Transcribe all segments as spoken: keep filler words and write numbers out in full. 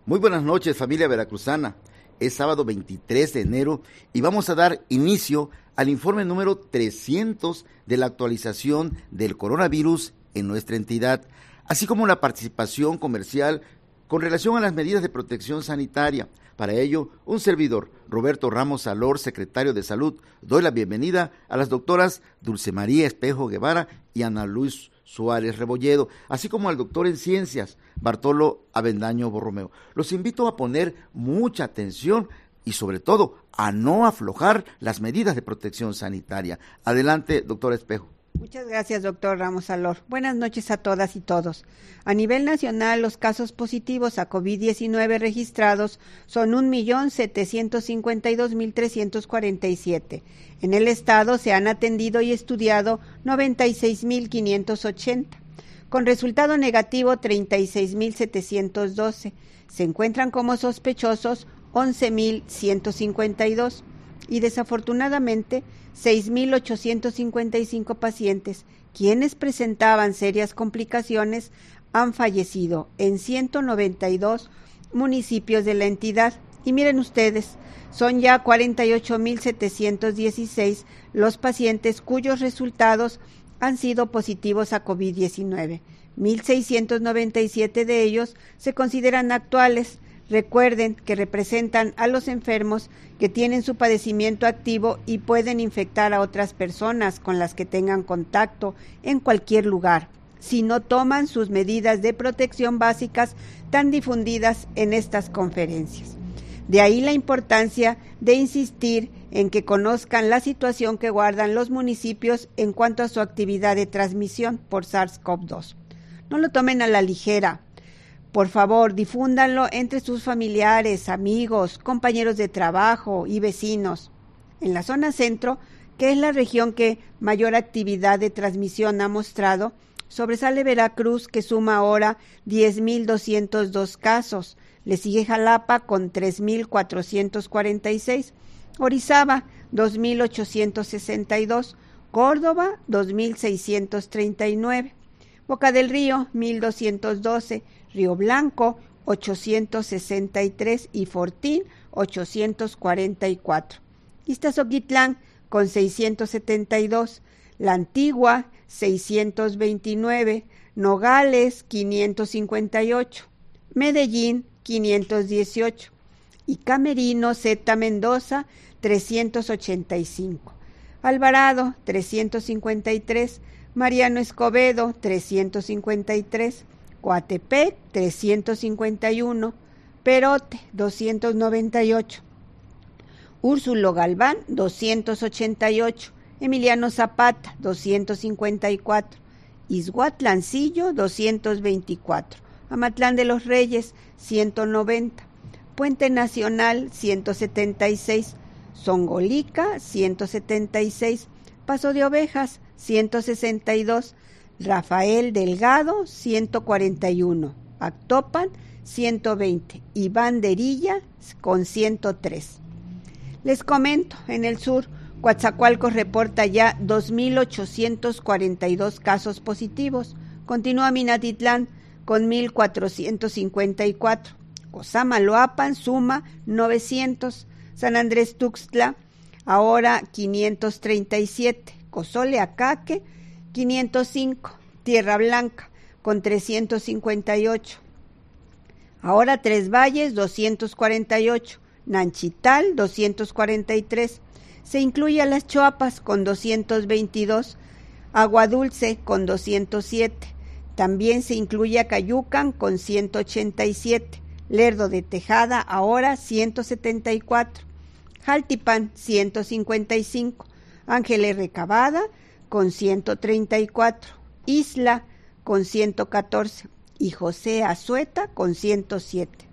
Muy buenas noches, familia veracruzana. Es sábado veintitrés de enero y vamos a dar inicio al informe número trescientos de la actualización del coronavirus en nuestra entidad, así como la participación comercial con relación a las medidas de protección sanitaria. Para ello, un servidor, Roberto Ramos Alor, secretario de Salud, doy la bienvenida a las doctoras Dulce María Espejo Guevara y Ana Luis Suárez Rebolledo, así como al doctor en ciencias, Bartolo Avendaño Borromeo. Los invito a poner mucha atención y sobre todo a no aflojar las medidas de protección sanitaria. Adelante, doctor Espejo. Muchas gracias, doctor Ramos Alor. Buenas noches a todas y todos. A nivel nacional, los casos positivos a COVID diecinueve registrados son un millón setecientos cincuenta y dos mil trescientos cuarenta y siete. En el estado se han atendido y estudiado noventa y seis mil quinientos ochenta. Con resultado negativo, treinta y seis mil setecientos doce. Se encuentran como sospechosos once mil ciento cincuenta y dos. Y desafortunadamente seis mil ochocientos cincuenta y cinco pacientes, quienes presentaban serias complicaciones, han fallecido en ciento noventa y dos municipios de la entidad. Y miren ustedes, son ya cuarenta y ocho mil setecientos dieciséis los pacientes cuyos resultados han sido positivos a COVID diecinueve. mil seiscientos noventa y siete de ellos se consideran actuales. Recuerden que representan a los enfermos que tienen su padecimiento activo y pueden infectar a otras personas con las que tengan contacto en cualquier lugar, si no toman sus medidas de protección básicas tan difundidas en estas conferencias. De ahí la importancia de insistir en que conozcan la situación que guardan los municipios en cuanto a su actividad de transmisión por SARS-CoV dos. No lo tomen a la ligera. Por favor, difúndanlo entre sus familiares, amigos, compañeros de trabajo y vecinos. En la zona centro, que es la región que mayor actividad de transmisión ha mostrado, sobresale Veracruz, que suma ahora diez mil doscientos dos casos. Le sigue Jalapa con tres mil cuatrocientos cuarenta y seis, Orizaba dos mil ochocientos sesenta y dos, Córdoba dos mil seiscientos treinta y nueve, Boca del Río mil doscientos doce, Río Blanco ochocientos sesenta y tres y Fortín ochocientos cuarenta y cuatro. Iztazoquitlán con seiscientos setenta y dos, La Antigua seiscientos veintinueve, Nogales quinientos cincuenta y ocho, Medellín quinientos dieciocho y Camerino Zeta Mendoza trescientos ochenta y cinco, Alvarado trescientos cincuenta y tres, Mariano Escobedo trescientos cincuenta y tres, Coatepec trescientos cincuenta y uno, Perote doscientos noventa y ocho, Úrsulo Galván doscientos ochenta y ocho, Emiliano Zapata doscientos cincuenta y cuatro, Izhuatlancillo doscientos veinticuatro, Amatlán de los Reyes ciento noventa, Puente Nacional ciento setenta y seis, Zongolica ciento setenta y seis, Paso de Ovejas ciento sesenta y dos, Rafael Delgado ciento cuarenta y uno, Actopan ciento veinte y Banderilla con ciento tres. Les comento, en el sur, Coatzacoalcos reporta ya dos mil ochocientos cuarenta y dos casos positivos. Continúa Minatitlán con mil cuatrocientos cincuenta y cuatro. Cosamaloapan suma novecientos. San Andrés Tuxtla ahora quinientos treinta y siete. Cozoleacaque quinientos cinco. Tierra Blanca con trescientos cincuenta y ocho. Ahora Tres Valles doscientos cuarenta y ocho. Nanchital doscientos cuarenta y tres. Se incluye a Las Choapas con doscientos veintidós. Agua Dulce con doscientos siete. También se incluye a Cayucan con ciento ochenta y siete. Lerdo de Tejada ahora ciento setenta y cuatro. Jaltipan ciento cincuenta y cinco. Ángeles Recabada con ciento treinta y cuatro. Isla con ciento catorce y José Azueta con ciento siete.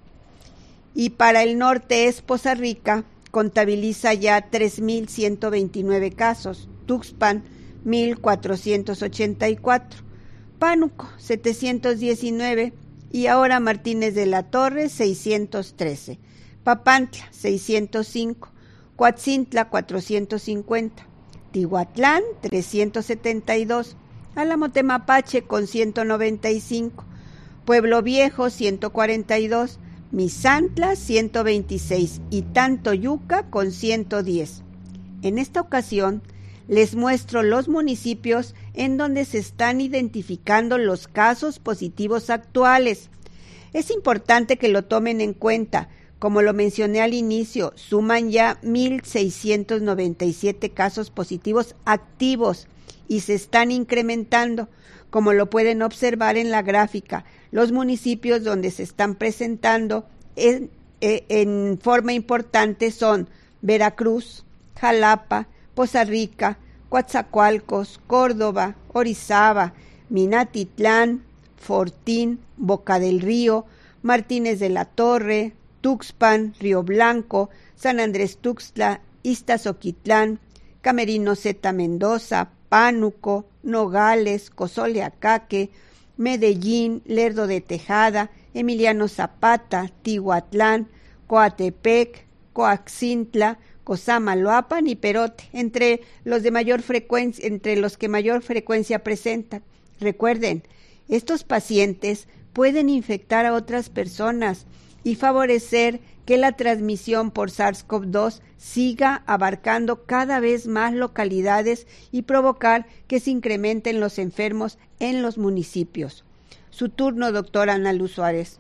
Y para el norte es Poza Rica, contabiliza ya tres mil ciento veintinueve casos. Tuxpan mil cuatrocientos ochenta y cuatro. Pánuco setecientos diecinueve y ahora Martínez de la Torre seiscientos trece, Papantla seiscientos cinco, Coatzintla cuatrocientos cincuenta, Tihuatlán trescientos setenta y dos, Álamo Temapache con ciento noventa y cinco, Pueblo Viejo ciento cuarenta y dos, Misantla ciento veintiséis y Tantoyuca con ciento diez. En esta ocasión les muestro los municipios en donde se están identificando los casos positivos actuales. Es importante que lo tomen en cuenta. Como lo mencioné al inicio, suman ya mil seiscientos noventa y siete casos positivos activos y se están incrementando. Como lo pueden observar en la gráfica, los municipios donde se están presentando en, en forma importante son Veracruz, Jalapa, Poza Rica, Coatzacoalcos, Córdoba, Orizaba, Minatitlán, Fortín, Boca del Río, Martínez de la Torre, Tuxpan, Río Blanco, San Andrés Tuxtla, Iztazoquitlán, Camerino Zeta Mendoza, Pánuco, Nogales, Cozoleacaque, Medellín, Lerdo de Tejada, Emiliano Zapata, Tihuatlán, Coatepec, Coaxintla, Cosamaloapan y Perote, entre los de mayor frecuencia, entre los que mayor frecuencia presentan. Recuerden, estos pacientes pueden infectar a otras personas y favorecer que la transmisión por SARS-CoV dos siga abarcando cada vez más localidades y provocar que se incrementen los enfermos en los municipios. Su turno, doctora Ana Luz Suárez.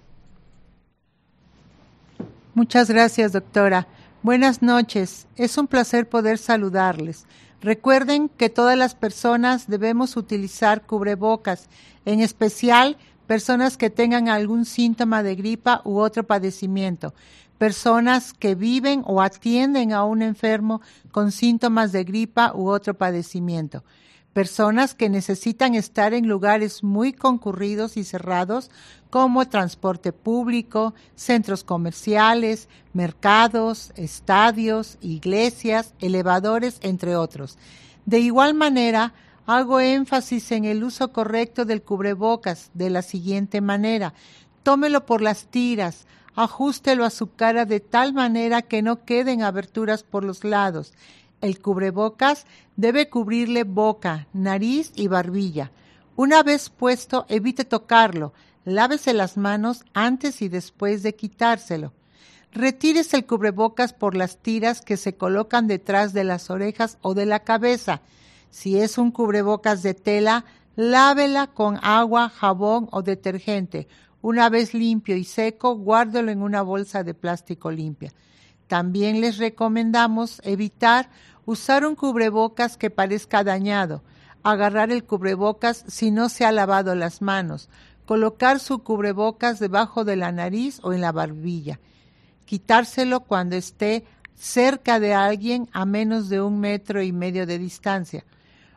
Muchas gracias, doctora. Buenas noches. Es un placer poder saludarles. Recuerden que todas las personas debemos utilizar cubrebocas, en especial personas que tengan algún síntoma de gripa u otro padecimiento, personas que viven o atienden a un enfermo con síntomas de gripa u otro padecimiento, personas que necesitan estar en lugares muy concurridos y cerrados como transporte público, centros comerciales, mercados, estadios, iglesias, elevadores, entre otros. De igual manera, hago énfasis en el uso correcto del cubrebocas de la siguiente manera. Tómelo por las tiras, ajústelo a su cara de tal manera que no queden aberturas por los lados. El cubrebocas debe cubrirle boca, nariz y barbilla. Una vez puesto, evite tocarlo. Lávese las manos antes y después de quitárselo. Retírese el cubrebocas por las tiras que se colocan detrás de las orejas o de la cabeza. Si es un cubrebocas de tela, lávela con agua, jabón o detergente. Una vez limpio y seco, guárdelo en una bolsa de plástico limpia. También les recomendamos evitar usar un cubrebocas que parezca dañado, agarrar el cubrebocas si no se ha lavado las manos, colocar su cubrebocas debajo de la nariz o en la barbilla, quitárselo cuando esté cerca de alguien a menos de un metro y medio de distancia,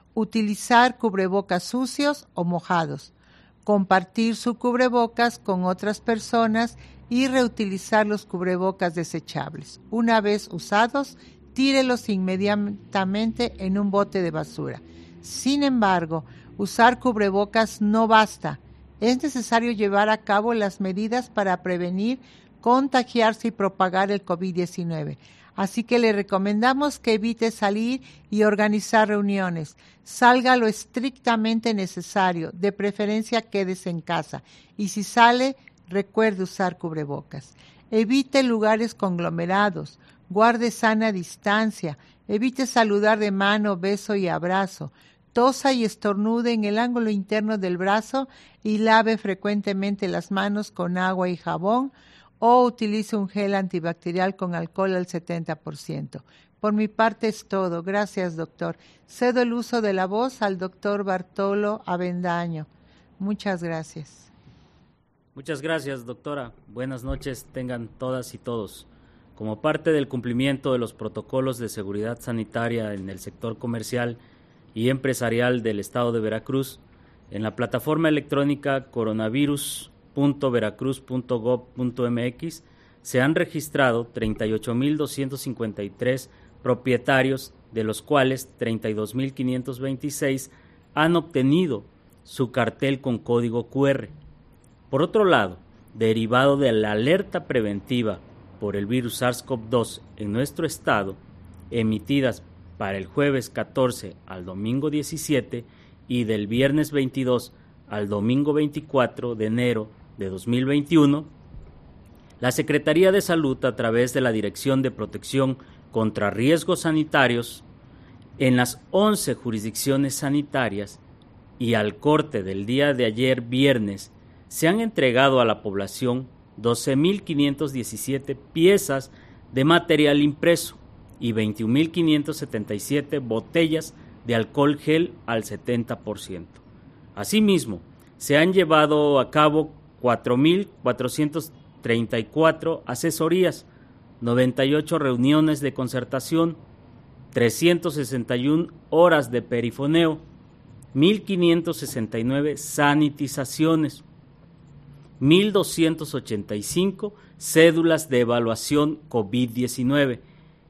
utilizar cubrebocas sucios o mojados, compartir su cubrebocas con otras personas y reutilizar los cubrebocas desechables. Una vez usados, tírelos inmediatamente en un bote de basura. Sin embargo, usar cubrebocas no basta. Es necesario llevar a cabo las medidas para prevenir contagiarse y propagar el COVID diecinueve. Así que le recomendamos que evite salir y organizar reuniones. Salga lo estrictamente necesario, de preferencia quédese en casa. Y si sale, recuerde usar cubrebocas. Evite lugares conglomerados, guarde sana distancia, evite saludar de mano, beso y abrazo. Tosa y estornude en el ángulo interno del brazo y lave frecuentemente las manos con agua y jabón o utilice un gel antibacterial con alcohol al setenta por ciento. Por mi parte es todo. Gracias, doctor. Cedo el uso de la voz al doctor Bartolo Avendaño. Muchas gracias. Muchas gracias, doctora. Buenas noches tengan todas y todos. Como parte del cumplimiento de los protocolos de seguridad sanitaria en el sector comercial y empresarial del Estado de Veracruz, en la plataforma electrónica coronavirus punto veracruz punto gob punto m x se han registrado treinta y ocho mil doscientos cincuenta y tres propietarios, de los cuales treinta y dos mil quinientos veintiséis han obtenido su cartel con código cu erre. Por otro lado, derivado de la alerta preventiva por el virus SARS-CoV dos en nuestro estado, emitidas para el jueves catorce al domingo diecisiete y del viernes veintidós al domingo veinticuatro de enero de dos mil veintiuno, la Secretaría de Salud, a través de la Dirección de Protección contra Riesgos Sanitarios, en las once jurisdicciones sanitarias y al corte del día de ayer viernes, se han entregado a la población doce mil quinientas diecisiete piezas de material impreso y veintiún mil quinientas setenta y siete botellas de alcohol gel al setenta por ciento. Asimismo, se han llevado a cabo cuatro mil cuatrocientas treinta y cuatro asesorías, noventa y ocho reuniones de concertación, trescientas sesenta y una horas de perifoneo, mil quinientas sesenta y nueve sanitizaciones, mil doscientas ochenta y cinco cédulas de evaluación COVID diecinueve,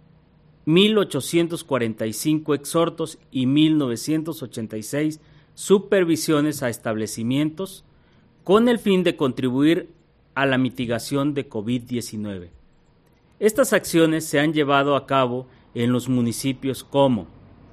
mil ochocientos cuarenta y cinco exhortos y mil novecientas ochenta y seis supervisiones a establecimientos con el fin de contribuir a la mitigación de COVID diecinueve. Estas acciones se han llevado a cabo en los municipios como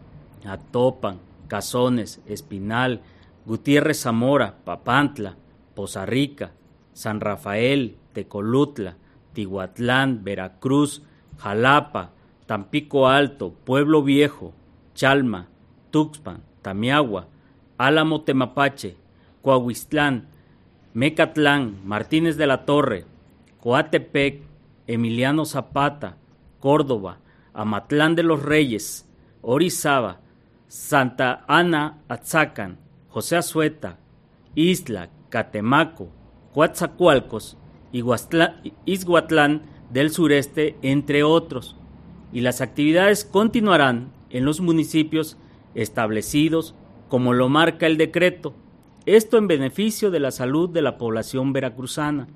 Atopan, Cazones, Espinal, Gutiérrez Zamora, Papantla, Poza Rica, San Rafael, Tecolutla, Tihuatlán, Veracruz, Jalapa, Tampico Alto, Pueblo Viejo, Chalma, Tuxpan, Tamiagua, Álamo Temapache, Coahuistlán, Mecatlán, Martínez de la Torre, Coatepec, Emiliano Zapata, Córdoba, Amatlán de los Reyes, Orizaba, Santa Ana Atzacan, José Azueta, Isla, Catemaco, Coatzacoalcos, Izhuatlán del Sureste, entre otros, y las actividades continuarán en los municipios establecidos como lo marca el decreto, esto en beneficio de la salud de la población veracruzana.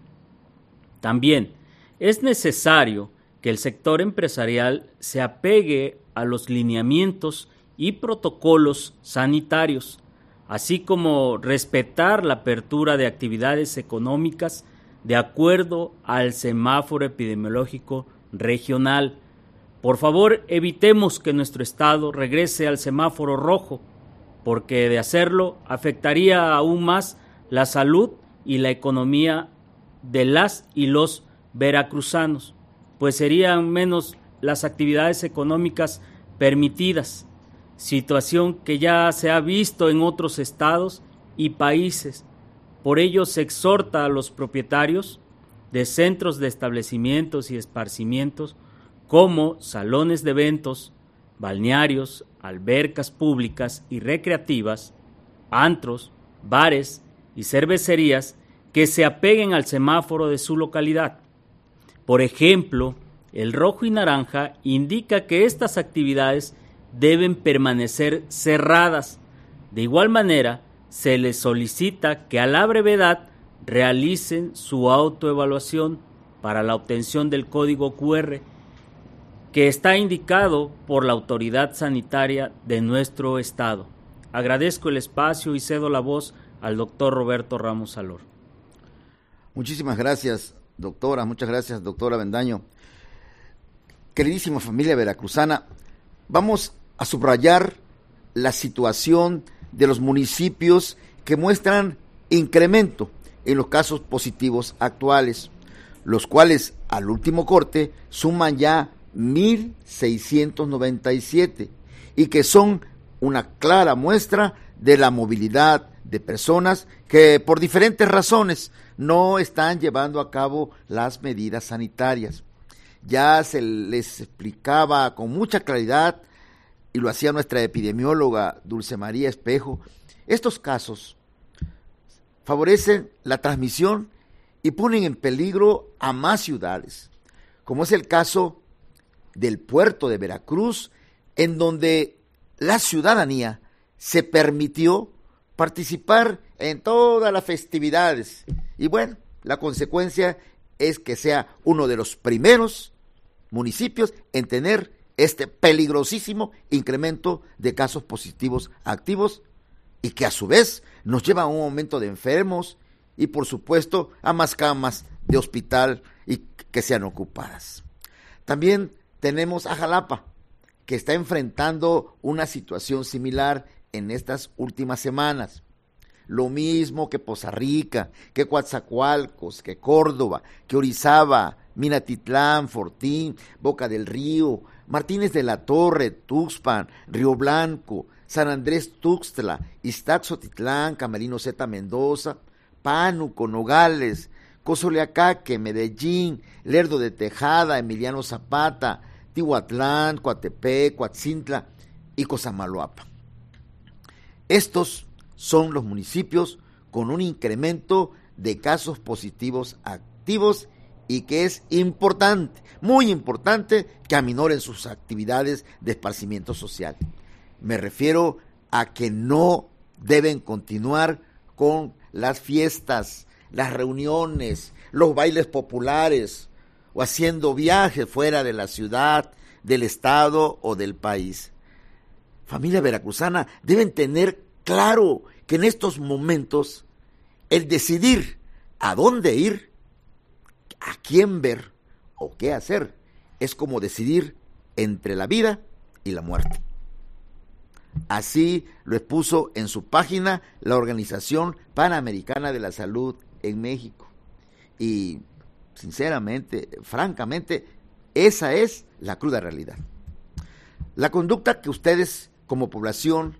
También es necesario que el sector empresarial se apegue a los lineamientos y protocolos sanitarios, así como respetar la apertura de actividades económicas de acuerdo al semáforo epidemiológico regional. Por favor, evitemos que nuestro estado regrese al semáforo rojo, porque de hacerlo afectaría aún más la salud y la economía de las y los veracruzanos, pues serían menos las actividades económicas permitidas, situación que ya se ha visto en otros estados y países. Por ello se exhorta a los propietarios de centros de establecimientos y esparcimientos como salones de eventos, balnearios, albercas públicas y recreativas, antros, bares y cervecerías que se apeguen al semáforo de su localidad. Por ejemplo, el rojo y naranja indica que estas actividades deben permanecer cerradas. De igual manera, se les solicita que a la brevedad realicen su autoevaluación para la obtención del código cu erre que está indicado por la autoridad sanitaria de nuestro estado. Agradezco el espacio y cedo la voz al doctor Roberto Ramos Alor. Muchísimas gracias, doctora. Muchas gracias, doctora Avendaño. Queridísima familia veracruzana, vamos a subrayar la situación de los municipios que muestran incremento en los casos positivos actuales, los cuales al último corte suman ya mil seiscientos noventa y siete y que son una clara muestra de la movilidad de personas que por diferentes razones no están llevando a cabo las medidas sanitarias. Ya se les explicaba con mucha claridad, y lo hacía nuestra epidemióloga Dulce María Espejo, estos casos favorecen la transmisión y ponen en peligro a más ciudades, como es el caso del puerto de Veracruz, en donde la ciudadanía se permitió participar en todas las festividades. Y bueno, la consecuencia es que sea uno de los primeros municipios en tener este peligrosísimo incremento de casos positivos activos y que a su vez nos lleva a un aumento de enfermos y por supuesto a más camas de hospital y que sean ocupadas. También tenemos a Jalapa, que está enfrentando una situación similar en estas últimas semanas. lo mismo que Poza Rica, que Coatzacoalcos, que Córdoba, que Orizaba, Minatitlán, Fortín, Boca del Río, Martínez de la Torre, Tuxpan, Río Blanco, San Andrés Tuxtla, Iztaxotitlán, Camarino Zeta Mendoza, Pánuco, Nogales, Cozoleacaque, Medellín, Lerdo de Tejada, Emiliano Zapata, Tihuatlán, Coatepec, Coatzintla y Cosamaloapan. Estos son los municipios con un incremento de casos positivos activos y que es importante, muy importante, que aminoren sus actividades de esparcimiento social. Me refiero a que no deben continuar con las fiestas, las reuniones, los bailes populares o haciendo viajes fuera de la ciudad, del estado o del país. Familia veracruzana, deben tener claro que en estos momentos el decidir a dónde ir, a quién ver o qué hacer es como decidir entre la vida y la muerte. Así lo expuso en su página la Organización Panamericana de la Salud en México. Y sinceramente, francamente, esa es la cruda realidad. La conducta que ustedes como población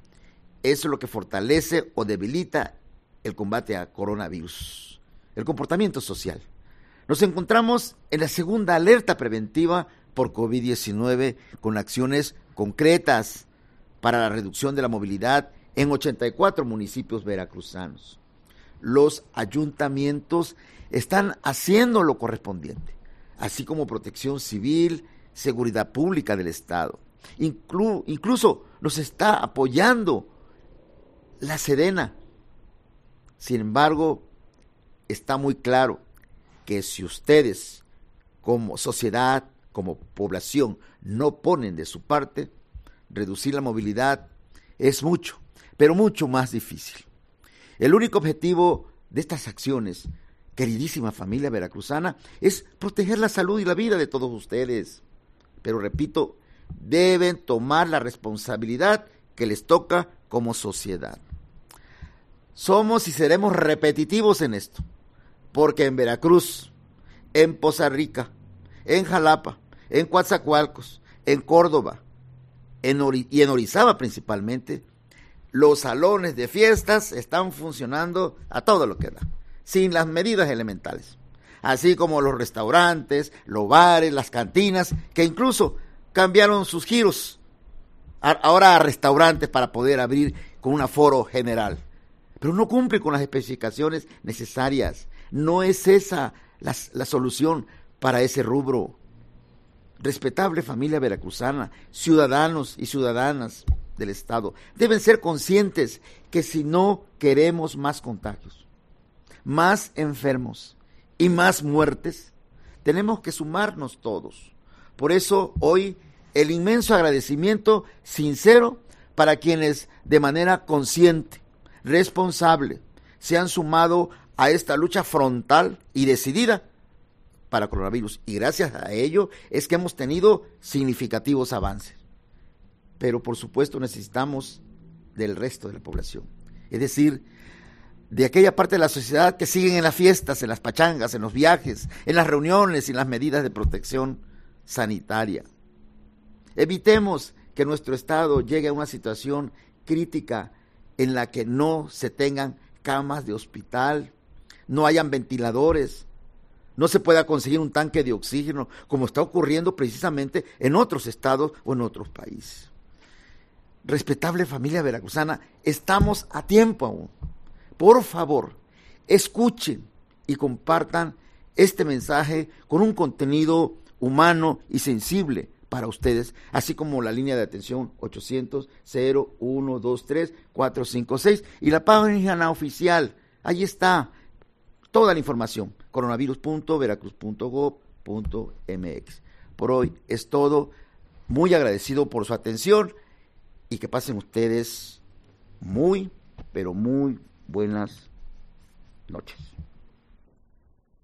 es lo que fortalece o debilita el combate a coronavirus, el comportamiento social. Nos encontramos en la segunda alerta preventiva por COVID diecinueve con acciones concretas para la reducción de la movilidad en ochenta y cuatro municipios veracruzanos. Los ayuntamientos están haciendo lo correspondiente, así como Protección Civil, Seguridad Pública del Estado. Inclu- incluso nos está apoyando la Sedena. Sin embargo, está muy claro que si ustedes, como sociedad, como población, no ponen de su parte, reducir la movilidad es mucho, pero mucho más difícil. El único objetivo de estas acciones, queridísima familia veracruzana, es proteger la salud y la vida de todos ustedes. Pero repito, deben tomar la responsabilidad que les toca como sociedad. Somos y seremos repetitivos en esto, porque en Veracruz, en Poza Rica, en Jalapa, en Coatzacoalcos, en Córdoba en Ori- y en Orizaba principalmente, los salones de fiestas están funcionando a todo lo que da, sin las medidas elementales, así como los restaurantes, los bares, las cantinas, que incluso cambiaron sus giros a, ahora a restaurantes para poder abrir con un aforo general, pero no cumplen con las especificaciones necesarias. No es esa la, la solución para ese rubro. Respetable familia veracruzana, ciudadanos y ciudadanas del Estado, deben ser conscientes que si no queremos más contagios, más enfermos y más muertes, tenemos que sumarnos todos. Por eso hoy el inmenso agradecimiento sincero para quienes de manera consciente, responsable, se han sumado a esta lucha frontal y decidida para coronavirus, y gracias a ello es que hemos tenido significativos avances. Pero por supuesto necesitamos del resto de la población, es decir, de aquella parte de la sociedad que siguen en las fiestas, en las pachangas, en los viajes, en las reuniones y en las medidas de protección sanitaria. Evitemos que nuestro estado llegue a una situación crítica en la que no se tengan camas de hospital, no hayan ventiladores, no se pueda conseguir un tanque de oxígeno, como está ocurriendo precisamente en otros estados o en otros países. Respetable familia veracruzana, estamos a tiempo aún. Por favor, escuchen y compartan este mensaje con un contenido humano y sensible para ustedes, así como la línea de atención ochocientos, cero uno dos tres, cuatro cinco seis y la página oficial. Ahí está toda la información, coronavirus punto veracruz punto gob punto mx. Por hoy es todo. Muy agradecido por su atención y que pasen ustedes muy, pero muy buenas noches.